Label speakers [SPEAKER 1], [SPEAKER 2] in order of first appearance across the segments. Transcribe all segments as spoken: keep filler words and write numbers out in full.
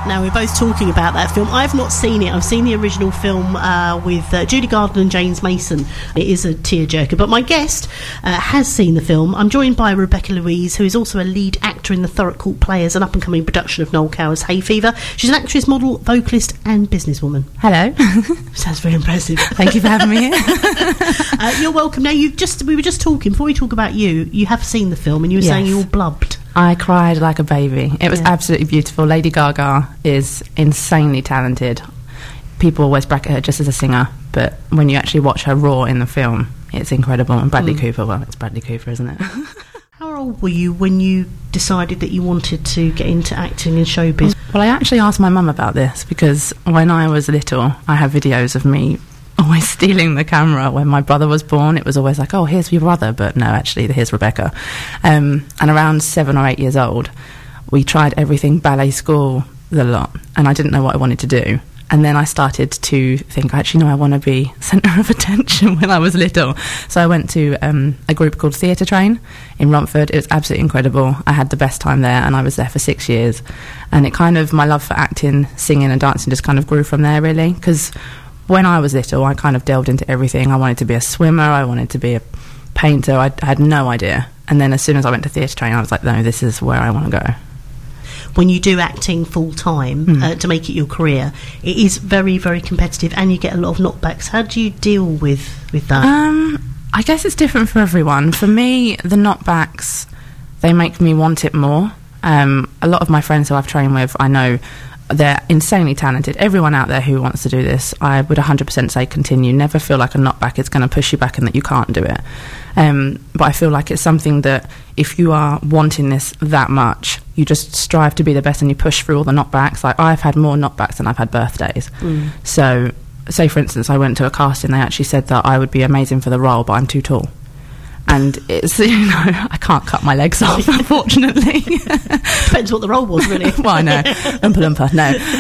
[SPEAKER 1] Now, we're both talking about that film. I've not seen it. I've seen the original film uh, with uh, Judy Garland and James Mason. It is a tearjerker. But my guest uh, has seen the film. I'm joined by Rebecca Louise, who is also a lead actor in the Thurrock Court Players, an up-and-coming production of Noel Coward's Hay Fever. She's an actress, model, vocalist and businesswoman.
[SPEAKER 2] Hello.
[SPEAKER 1] Sounds very impressive.
[SPEAKER 2] Thank you for having me here.
[SPEAKER 1] uh, you're welcome. Now, you just we were just talking, before we talk about you, you have seen the film and you were
[SPEAKER 2] Yes.
[SPEAKER 1] saying you all blubbed.
[SPEAKER 2] I cried like a baby. It was
[SPEAKER 1] Yeah.
[SPEAKER 2] absolutely beautiful. Lady Gaga is insanely talented. People always bracket her just as a singer, but when you actually watch her raw in the film, it's incredible. And Bradley
[SPEAKER 1] Mm.
[SPEAKER 2] Cooper, well, it's Bradley Cooper, isn't it?
[SPEAKER 1] How old were you when you decided that you wanted to get into acting and showbiz?
[SPEAKER 2] Well, I actually asked my mum about this because when I was little, I have videos of me always stealing the camera. When my brother was born, it was always like, oh, here's your brother, but no, actually, here's Rebecca. Um, and around seven or eight years old, we tried everything, ballet school, the lot, and I didn't know what I wanted to do. And then I started to think, actually, no, I want to be centre of attention when I was little. So I went to um, a group called Theatre Train in Romford. It was absolutely incredible. I had the best time there, and I was there for six years. And it kind of, my love for acting, singing and dancing just kind of grew from there, really, because when I was little, I kind of delved into everything. I wanted to be a swimmer, I wanted to be a painter, I, I had no idea. And then as soon as I went to Theatre Train, I was like, no, this is where I want to go.
[SPEAKER 1] When you do acting full-time
[SPEAKER 2] Mm.
[SPEAKER 1] uh, to make it your career, it is very, very competitive and you get a lot of knockbacks. How do you deal with, with that?
[SPEAKER 2] Um, I guess it's different for everyone. For me, the knockbacks, they make me want it more. Um, a lot of my friends who I've trained with, I know they're insanely talented. Everyone out there who wants to do this, I would one hundred percent say continue. Never feel like a knockback is going to push you back and that you can't do it. Um, but I feel like it's something that if you are wanting this that much, you just strive to be the best and you push through all the knockbacks. Like, I've had more knockbacks than I've had birthdays. Mm. So, say for instance, I went to a casting, they actually said that I would be amazing for the role, but I'm too tall. And it's, you know, I can't cut my legs off, unfortunately.
[SPEAKER 1] Depends what the role was, really.
[SPEAKER 2] Well, I know. Oompa Loompa,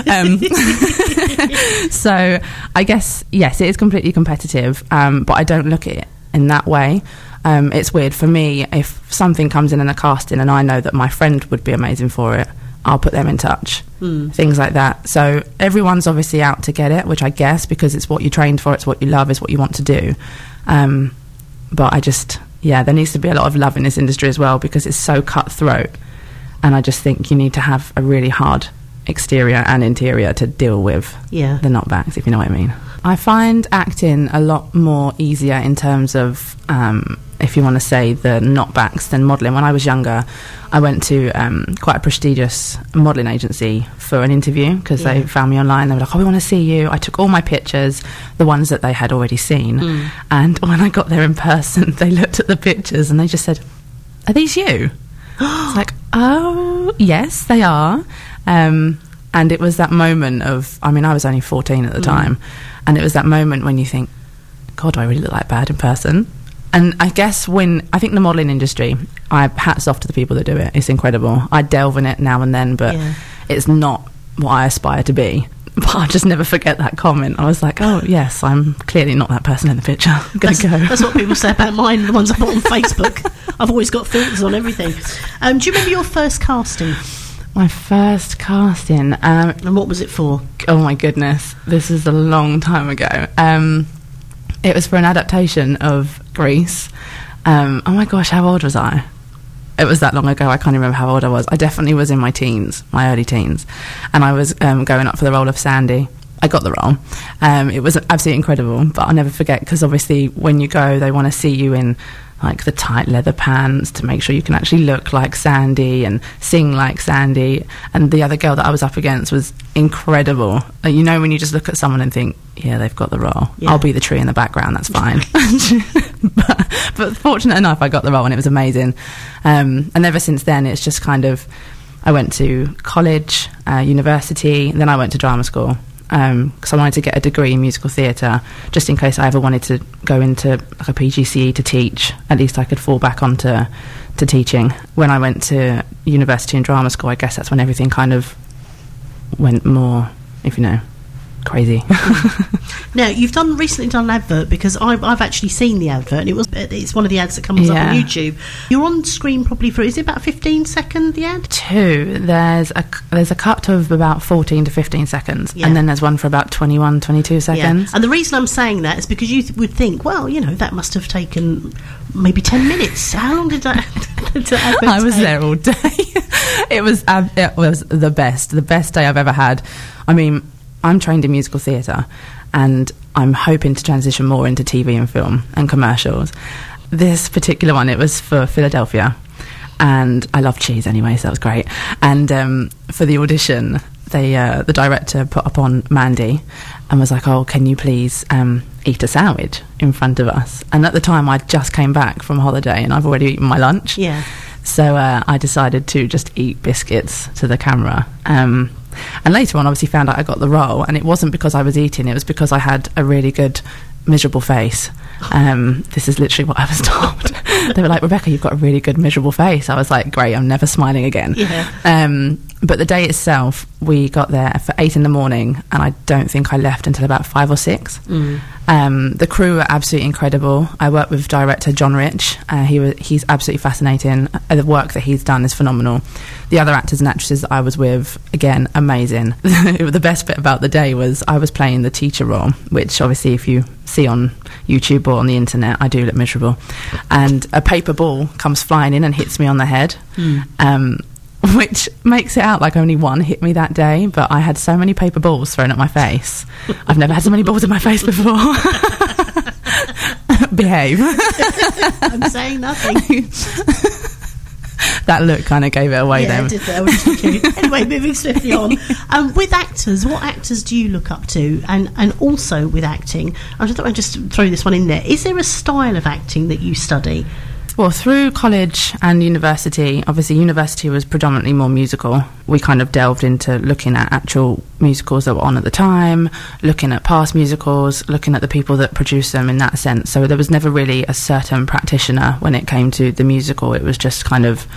[SPEAKER 2] no. Um, so I guess, yes, it is completely competitive, um, but I don't look at it in that way. Um, it's weird. For me, if something comes in in a casting and I know that my friend would be amazing for it, I'll put them in touch. Mm. Things like that. So everyone's obviously out to get it, which I guess, because it's what you trained for, it's what you love, it's what you want to do. Um, but I just... Yeah, there needs to be a lot of love in this industry as well because it's so cutthroat. And I just think you need to have a really hard exterior and interior to deal with
[SPEAKER 1] yeah.
[SPEAKER 2] the knockbacks, if you know what I mean. I find acting a lot more easier in terms of, um, if you want to say, the knockbacks than modelling. When I was younger, I went to um, quite a prestigious modelling agency for an interview because yeah. they found me online. They were like, oh, we want to see you. I took all my pictures, the ones that they had already seen. Mm. And when I got there in person, they looked at the pictures and they just said, are these you? It's like, oh, yes, they are. Um, and it was that moment of, I mean, I was only fourteen at the mm. time. And it was that moment when you think, God, do I really look like bad in person? And I guess when, I think the modelling industry, I hats off to the people that do it. It's incredible. I delve in it now and then, but yeah. it's not what I aspire to be. But I just never forget that comment. I was like, oh, yes, I'm clearly not that person in the picture. I'm going to go.
[SPEAKER 1] That's what people say about mine, the ones I put on Facebook. I've always got filters on everything. Um, do you remember your first casting?
[SPEAKER 2] My first casting. Um,
[SPEAKER 1] and what was it for?
[SPEAKER 2] Oh, my goodness. This is a long time ago. Um, it was for an adaptation of Grease. Um, oh, my gosh, how old was I? It was that long ago, I can't remember how old I was. I definitely was in my teens, my early teens. And I was um, going up for the role of Sandy. I got the role. Um, it was absolutely incredible, but I'll never forget, because obviously when you go, they want to see you in like the tight leather pants to make sure you can actually look like Sandy and sing like Sandy. And the other girl that I was up against was incredible. Uh, you know when you just look at someone and think, yeah, they've got the role. Yeah. I'll be the tree in the background, that's fine. but, but fortunate enough, I got the role and it was amazing. Um, and ever since then, it's just kind of, I went to college, uh, university, and then I went to drama school. Because um, I wanted to get a degree in musical theatre, just in case I ever wanted to go into like a P G C E to teach. At least I could fall back onto to teaching. When I went to university and drama school, I guess that's when everything kind of went more, if you know, crazy.
[SPEAKER 1] Now, you've done recently done an advert, because I've, I've actually seen the advert, and it was it's one of the ads that comes
[SPEAKER 2] yeah.
[SPEAKER 1] up on YouTube. You're on screen probably for, is it about fifteen second, the ad?
[SPEAKER 2] Two. There's a, there's a cut of about fourteen to fifteen seconds, yeah. and then there's one for about twenty-one, twenty-two seconds.
[SPEAKER 1] Yeah. And the reason I'm saying that is because you th- would think, well, you know, that must have taken maybe ten minutes. How long did that, did that advert
[SPEAKER 2] I was
[SPEAKER 1] take?
[SPEAKER 2] there all day. It was uh, it was the best, the best day I've ever had. I mean, I'm trained in musical theatre, and I'm hoping to transition more into T V and film and commercials. This particular one, it was for Philadelphia, and I love cheese anyway, so that was great. And um, for the audition, they uh, the director put up on Mandy and was like, "Oh, can you please um, eat a sandwich in front of us?" And at the time, I just came back from holiday, and I've already eaten my lunch.
[SPEAKER 1] Yeah.
[SPEAKER 2] So uh, I decided to just eat biscuits to the camera. Um, and later on, obviously, found out I got the role, and it wasn't because I was eating; it was because I had a really good, miserable face. Um, this is literally what I was told. They were like, "Rebecca, you've got a really good, miserable face." I was like, "Great, I'm never smiling again."
[SPEAKER 1] Yeah.
[SPEAKER 2] Um, but the day itself, we got there for eight in the morning, and I don't think I left until about five or six. Mm. Um, the crew were absolutely incredible. I worked with director John Rich. Uh, he was, he's absolutely fascinating. Uh, the work that he's done is phenomenal. The other actors and actresses that I was with, again, amazing. The best bit about the day was I was playing the teacher role, which obviously if you see on YouTube or on the internet, I do look miserable. And a paper ball comes flying in and hits me on the head. Mm. Um, which makes it out like only one hit me that day, but I had so many paper balls thrown at my face. I've never had so many balls in my face before. Behave.
[SPEAKER 1] I'm saying nothing.
[SPEAKER 2] That look kind of gave it away.
[SPEAKER 1] Yeah,
[SPEAKER 2] then.
[SPEAKER 1] It did that, which is cute. Anyway, moving swiftly on. Um, with actors, what actors do you look up to? And, and also with acting, I just thought I'd just throw this one in there. Is there a style of acting that you study?
[SPEAKER 2] Well, through college and university, obviously university was predominantly more musical. We kind of delved into looking at actual musicals that were on at the time, looking at past musicals, looking at the people that produced them in that sense. So there was never really a certain practitioner when it came to the musical. It was just kind of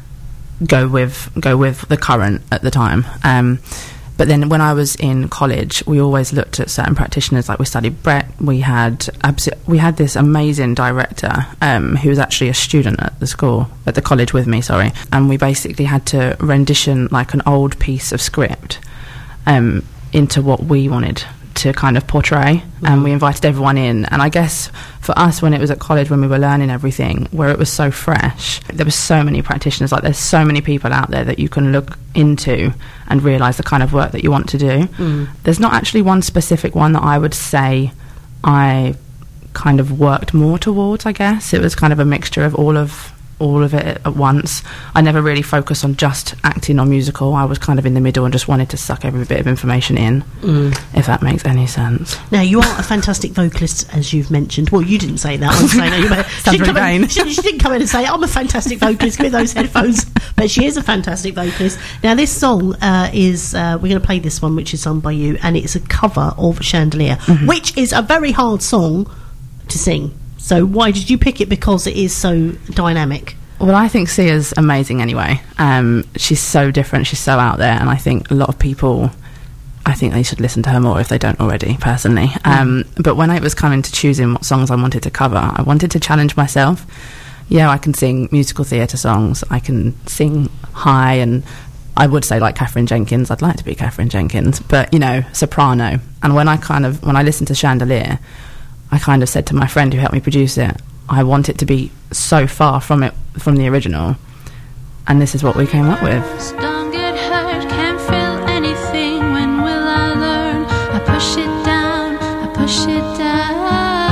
[SPEAKER 2] go with go with the current at the time. Um, But then when I was in college, we always looked at certain practitioners. Like we studied Brett. We had abso- we had this amazing director um, who was actually a student at the school, at the college with me, sorry. And we basically had to rendition like an old piece of script um, into what we wanted to kind of portray. Mm-hmm. And we invited everyone in. And I guess for us, when it was at college, when we were learning everything, where it was so fresh, there were so many practitioners. Like there's so many people out there that you can look into and realise the kind of work that you want to do. Mm. There's not actually one specific one that I would say I kind of worked more towards, I guess. It was kind of a mixture of all of all of it at once. I never really focused on just acting or musical. I was kind of in the middle and just wanted to suck every bit of information in, mm. if that makes any sense.
[SPEAKER 1] Now, you are a fantastic vocalist, as you've mentioned. Well, you didn't say that. I'm saying that. You she, didn't come in, she, she didn't come in and say, I'm a fantastic vocalist with those headphones. But she is a fantastic vocalist. Now, this song uh, is, uh, we're going to play this one, which is sung by you, and it's a cover of Chandelier, mm-hmm. which is a very hard song to sing. So why did you pick it? Because it is so dynamic.
[SPEAKER 2] Well, I think Sia's amazing anyway. Um, she's so different, she's so out there, and I think a lot of people, I think they should listen to her more if they don't already, personally. Mm. Um, but when it was coming to choosing what songs I wanted to cover, I wanted to challenge myself. Yeah, I can sing musical theatre songs, I can sing high, and I would say like Katherine Jenkins, I'd like to be Katherine Jenkins, but, you know, soprano. And when I kind of, when I listened to Chandelier, I kind of said to my friend who helped me produce it, I want it to be so far from it, from the original, and this is what we came up with.
[SPEAKER 3] Don't get hurt, can't feel anything. When will I learn? I push it down, I push it down.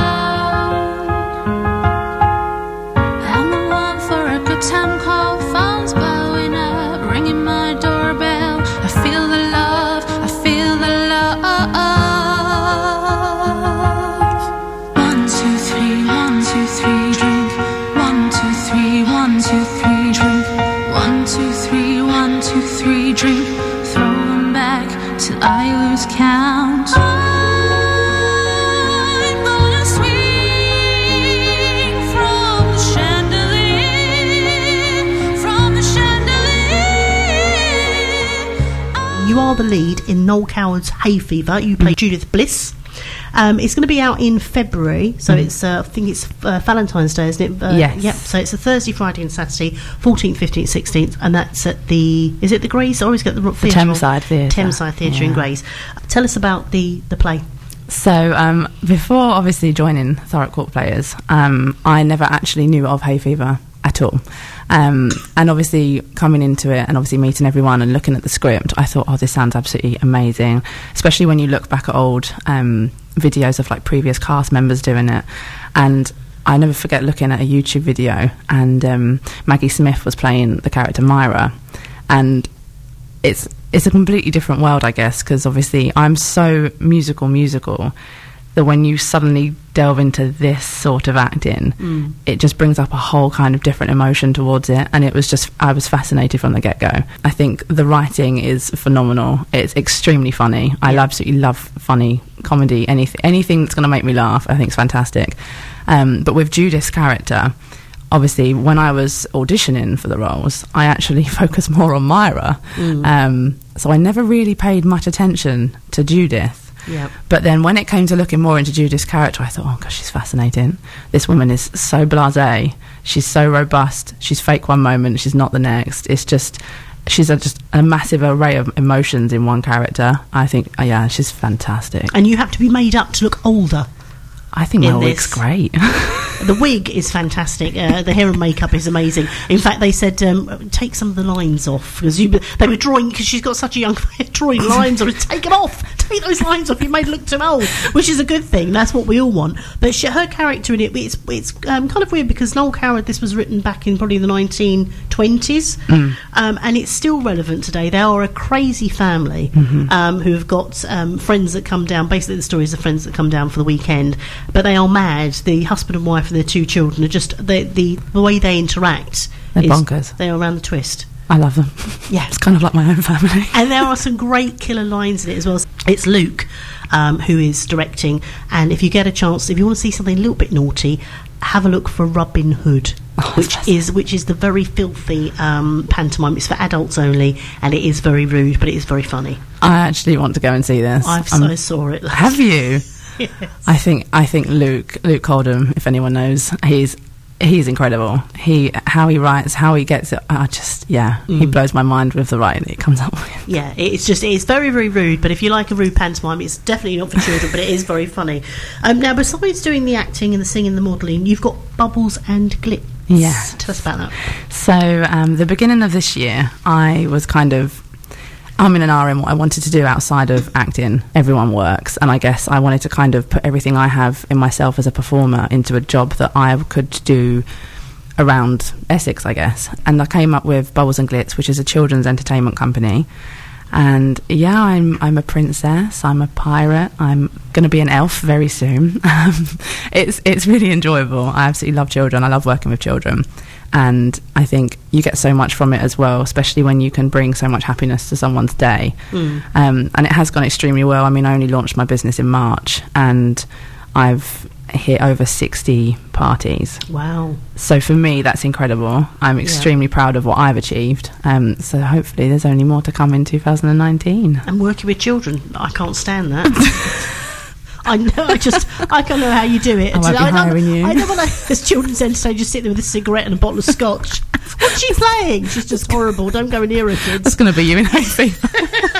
[SPEAKER 3] I'm the one for a good time call, phone's blowing up, ringing my doorbell. I feel the love, I feel the love. One, two, three, one, two, three, drink. One, two, three, one, two, three, drink. One, two, three, one, two, three, drink. Throw them back till I lose count. I'm gonna swing from the chandelier, from the chandelier.
[SPEAKER 1] You you are the lead in Noel Coward's Hay Fever. You play Judith Bliss. Um, it's going to be out in February, so mm. it's uh, I think it's uh, Valentine's Day, isn't it? Uh,
[SPEAKER 2] yes.
[SPEAKER 1] Yep. So it's a Thursday, Friday, and Saturday, fourteenth, fifteenth, sixteenth, and that's at the is it the Grays? I always get the
[SPEAKER 2] the
[SPEAKER 1] theatre.
[SPEAKER 2] Thameside Theatre.
[SPEAKER 1] Thameside Theatre
[SPEAKER 2] yeah.
[SPEAKER 1] in Grays. Tell us about the the play.
[SPEAKER 2] So um, before obviously joining Thurrock Court Players, um, I never actually knew of Hay Fever at all. Um, and obviously coming into it and obviously meeting everyone and looking at the script, I thought, oh, this sounds absolutely amazing, especially when you look back at old um, videos of like previous cast members doing it. And I never forget looking at a YouTube video, and um, Maggie Smith was playing the character Myra, and it's it's a completely different world, I guess, because obviously I'm so musical musical that when you suddenly delve into this sort of acting, mm. it just brings up a whole kind of different emotion towards it. And it was just, I was fascinated from the get-go. I think the writing is phenomenal. It's extremely funny. I
[SPEAKER 1] yeah.
[SPEAKER 2] absolutely love funny comedy. Anything, anything that's going to make me laugh, I think is fantastic. Um, but with Judith's character, obviously, when I was auditioning for the roles, I actually focused more on Myra. Mm. Um, so I never really paid much attention to Judith.
[SPEAKER 1] Yep.
[SPEAKER 2] But then when it came to looking more into Judith's character, I thought, oh gosh, she's fascinating. This woman is so blasé. She's so robust. She's fake one moment, she's not the next. It's just, she's a, just a massive array of emotions in one character. I think, oh yeah, she's fantastic.
[SPEAKER 1] And you have to be made up to look older.
[SPEAKER 2] I think my wig's great.
[SPEAKER 1] The wig is fantastic. Uh, the hair and makeup is amazing. In fact, they said um, take some of the lines off because you, they were drawing because she's got such a young drawing lines on it. Take it off. Take those lines off. You made it look too old, which is a good thing. That's what we all want. But she, her character in it, it's it's um, kind of weird because Noel Coward. This was written back in probably the nineteen twenties, mm. um, and it's still relevant today. They are a crazy family mm-hmm. um, who have got um, friends that come down. Basically, the story is the friends that come down for the weekend, but they are mad. The husband and wife and their two children are just the the, the way they interact.
[SPEAKER 2] They're
[SPEAKER 1] is,
[SPEAKER 2] bonkers.
[SPEAKER 1] They are around the twist.
[SPEAKER 2] I love them.
[SPEAKER 1] Yeah,
[SPEAKER 2] it's kind of like my own family.
[SPEAKER 1] And there are some great killer lines in it as well. It's Luke um, who is directing, and if you get a chance, if you want to see something a little bit naughty, have a look for Robin Hood, oh, which is which is the very filthy um, pantomime. It's for adults only, and it is very rude, but it is very funny.
[SPEAKER 2] I actually want to go and see this.
[SPEAKER 1] I've um, I saw it.
[SPEAKER 2] Have you?
[SPEAKER 1] Yes.
[SPEAKER 2] I think I think Luke Luke Coldham, if anyone knows, he's he's incredible. He how he writes, how he gets it. I just yeah, mm. he blows my mind with the writing that he comes up with.
[SPEAKER 1] Yeah, it's just it's very very rude. But if you like a rude pantomime, it's definitely not for children. But it is very funny. Um, now, besides doing the acting and the singing, and the modelling, you've got Bubbles and Glitz.
[SPEAKER 2] Yeah,
[SPEAKER 1] tell us about that.
[SPEAKER 2] So um, the beginning of this year, I was kind of. I'm in an R in what I wanted to do outside of acting. Everyone works, and I guess I wanted to kind of put everything I have in myself as a performer into a job that I could do around Essex, I guess. And I came up with Bubbles and Glitz, which is a children's entertainment company. And yeah, I'm I'm a princess, I'm a pirate, I'm going to be an elf very soon. Um, it's it's really enjoyable. I absolutely love children. I love working with children. And I think you get so much from it as well, especially when you can bring so much happiness to someone's day. Mm. Um, and it has gone extremely well. I mean, I only launched my business in March, and I've hit over sixty parties.
[SPEAKER 1] Wow.
[SPEAKER 2] So for me, that's incredible. I'm extremely yeah. proud of what I've achieved. Um, so hopefully there's only more to come in two thousand nineteen.
[SPEAKER 1] And working with children, I can't stand that. I know, I just, I can't know how you do it.
[SPEAKER 2] I won't be
[SPEAKER 1] I,
[SPEAKER 2] hiring
[SPEAKER 1] I,
[SPEAKER 2] you.
[SPEAKER 1] I never like this children's entertainer just sitting there with a cigarette and a bottle of scotch. What's she playing? She's just horrible. Don't go near her, kids.
[SPEAKER 2] It's going to be you in Hay Fever.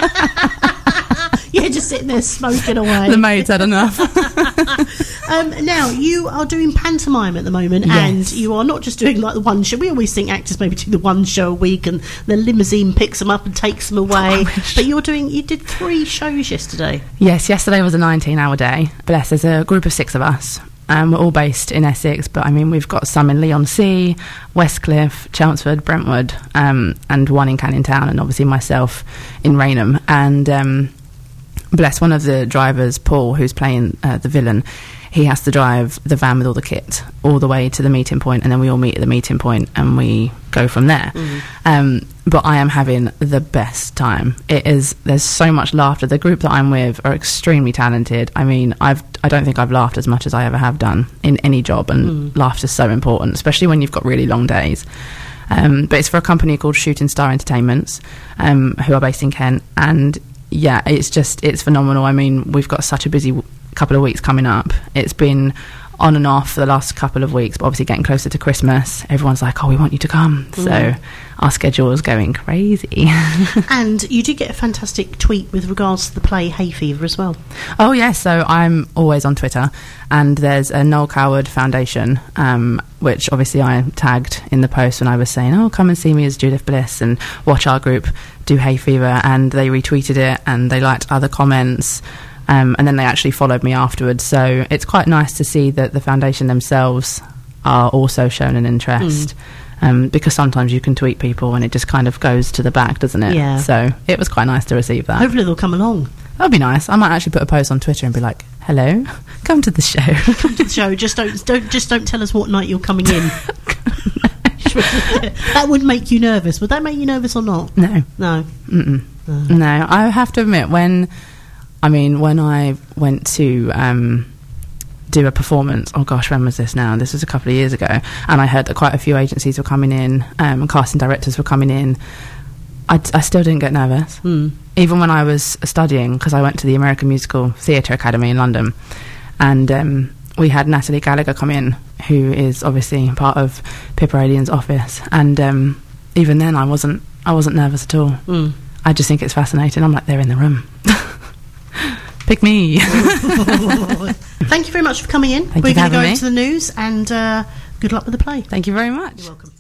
[SPEAKER 1] Yeah, just sitting there smoking away.
[SPEAKER 2] The maid's had enough.
[SPEAKER 1] um, now, you are doing pantomime at the moment,
[SPEAKER 2] yes.
[SPEAKER 1] and you are not just doing like the one show. We always think actors maybe do the one show a week and the limousine picks them up and takes them away.
[SPEAKER 2] Oh,
[SPEAKER 1] but you're doing, you did three shows yesterday.
[SPEAKER 2] Yes, yesterday was a nineteen hour day. Bless, there's a group of six of us. Um, we're all based in Essex, but I mean, we've got some in Leigh-on-Sea, Westcliff, Chelmsford, Brentwood, um, and one in Canning Town, and obviously myself in Raynham. And um, bless, one of the drivers, Paul, who's playing uh, the villain, he has to drive the van with all the kit all the way to the meeting point, and then we all meet at the meeting point and we go from there. Mm. Um, but I am having the best time. It is, there's so much laughter. The group that I'm with are extremely talented. I mean, I've I don't think I've laughed as much as I ever have done in any job, and mm. laughter's so important, especially when you've got really long days. Um, but it's for a company called Shooting Star Entertainments, um, who are based in Kent. And yeah, it's just, it's phenomenal. I mean, we've got such a busy w- couple of weeks coming up. It's been on and off for the last couple of weeks, but obviously getting closer to Christmas, everyone's like, oh, we want you to come. Mm. So our schedule is going crazy.
[SPEAKER 1] And you did get a fantastic tweet with regards to the play Hay Fever as well.
[SPEAKER 2] Oh, yes. So I'm always on Twitter, and there's a Noel Coward Foundation, um, which obviously I tagged in the post when I was saying, oh, come and see me as Judith Bliss and watch our group do Hay Fever. And they retweeted it and they liked other comments. Um, and then they actually followed me afterwards. So it's quite nice to see that the foundation themselves are also shown an interest. Mm. Um, because sometimes you can tweet people and it just kind of goes to the back, doesn't it?
[SPEAKER 1] Yeah.
[SPEAKER 2] So it was quite nice to receive that.
[SPEAKER 1] Hopefully they'll come along.
[SPEAKER 2] That'd be nice. I might actually put a post on Twitter and be like, hello, come to the show.
[SPEAKER 1] Come to the show. Just don't, don't, just don't tell us what night you're coming in. That would make you nervous. Would that make you nervous or not?
[SPEAKER 2] No.
[SPEAKER 1] No.
[SPEAKER 2] Mm-mm.
[SPEAKER 1] No.
[SPEAKER 2] No. I have to admit, when... I mean, when I went to um, do a performance, oh gosh, when was this now? This was a couple of years ago, and I heard that quite a few agencies were coming in, um, and casting directors were coming in. I, I still didn't get nervous.
[SPEAKER 1] Mm.
[SPEAKER 2] Even when I was studying, because I went to the American Musical Theatre Academy in London, and um, we had Natalie Gallagher come in, who is obviously part of Pippa Alien's office, and um, even then I wasn't, I wasn't nervous at all.
[SPEAKER 1] Mm.
[SPEAKER 2] I just think it's fascinating. I'm like, they're in the room. Pick me.
[SPEAKER 1] Thank you very much for coming in.
[SPEAKER 2] Thank
[SPEAKER 1] We're
[SPEAKER 2] you for
[SPEAKER 1] going to go
[SPEAKER 2] having me.
[SPEAKER 1] into the news, and uh, good luck with the play.
[SPEAKER 2] Thank you very much.
[SPEAKER 1] You're welcome.